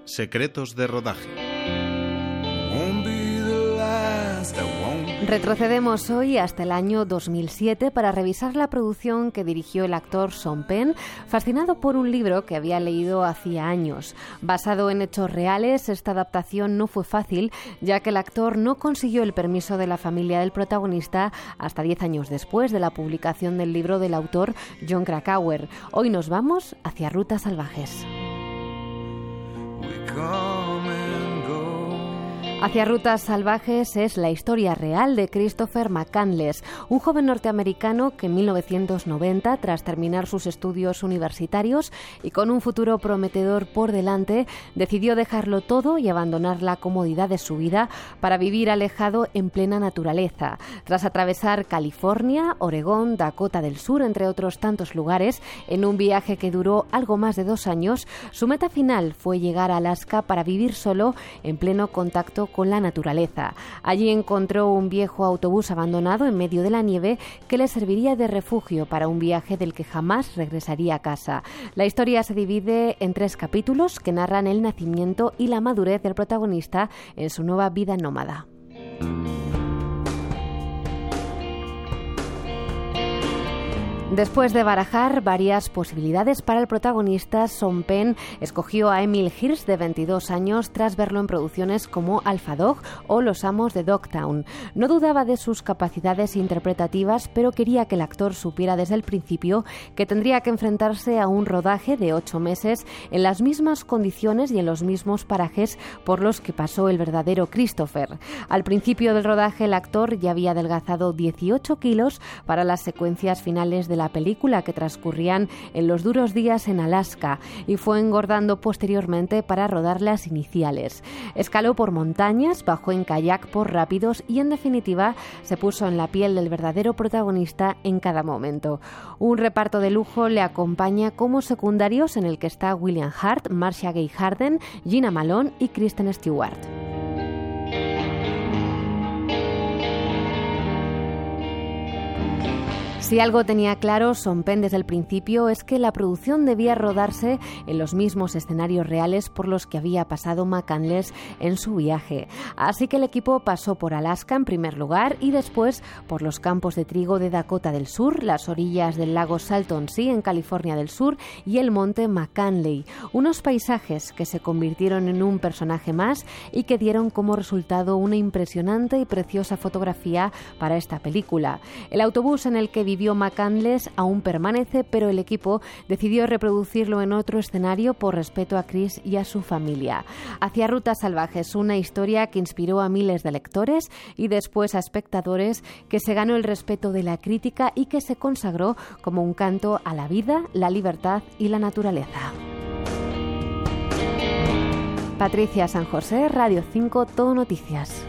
Secretos de rodaje. Retrocedemos hoy hasta el año 2007 para revisar la producción que dirigió el actor Sean Penn, fascinado por un libro que había leído hacía años. Basado en hechos reales, esta adaptación no fue fácil, ya que el actor no consiguió el permiso de la familia del protagonista hasta 10 años después de la publicación del libro del autor Jon Krakauer. Hoy nos vamos hacia Rutas Salvajes. Hacia Rutas Salvajes es la historia real de Christopher McCandless, un joven norteamericano que en 1990, tras terminar sus estudios universitarios y con un futuro prometedor por delante, decidió dejarlo todo y abandonar la comodidad de su vida para vivir alejado en plena naturaleza. Tras atravesar California, Oregón, Dakota del Sur, entre otros tantos lugares, en un viaje que duró algo más de 2 años, su meta final fue llegar a Alaska para vivir solo en pleno contacto con la naturaleza. Allí encontró un viejo autobús abandonado en medio de la nieve que le serviría de refugio para un viaje del que jamás regresaría a casa. La historia se divide en 3 capítulos que narran el nacimiento y la madurez del protagonista en su nueva vida nómada. Después de barajar varias posibilidades para el protagonista, Sean Penn escogió a Emil Hirsch, de 22 años, tras verlo en producciones como Alpha Dog o Los Amos de Dogtown. No dudaba de sus capacidades interpretativas, pero quería que el actor supiera desde el principio que tendría que enfrentarse a un rodaje de 8 meses en las mismas condiciones y en los mismos parajes por los que pasó el verdadero Christopher. Al principio del rodaje, el actor ya había adelgazado 18 kilos para las secuencias finales de la película, que transcurrían en los duros días en Alaska, y fue engordando posteriormente para rodar las iniciales. Escaló por montañas, bajó en kayak por rápidos y, en definitiva, se puso en la piel del verdadero protagonista en cada momento. Un reparto de lujo le acompaña como secundarios, en el que está William Hurt, Marcia Gay Harden, Gina Malone y Kristen Stewart. Si algo tenía claro Sean Penn desde el principio es que la producción debía rodarse en los mismos escenarios reales por los que había pasado McCandless en su viaje. Así que el equipo pasó por Alaska en primer lugar y después por los campos de trigo de Dakota del Sur, las orillas del lago Salton Sea en California del Sur y el monte McKinley, unos paisajes que se convirtieron en un personaje más y que dieron como resultado una impresionante y preciosa fotografía para esta película. El autobús en el que vivió McCandless aún permanece, pero el equipo decidió reproducirlo en otro escenario por respeto a Chris y a su familia. Hacia Rutas Salvajes, una historia que inspiró a miles de lectores y después a espectadores, que se ganó el respeto de la crítica y que se consagró como un canto a la vida, la libertad y la naturaleza. Patricia San José, Radio 5, Todo Noticias.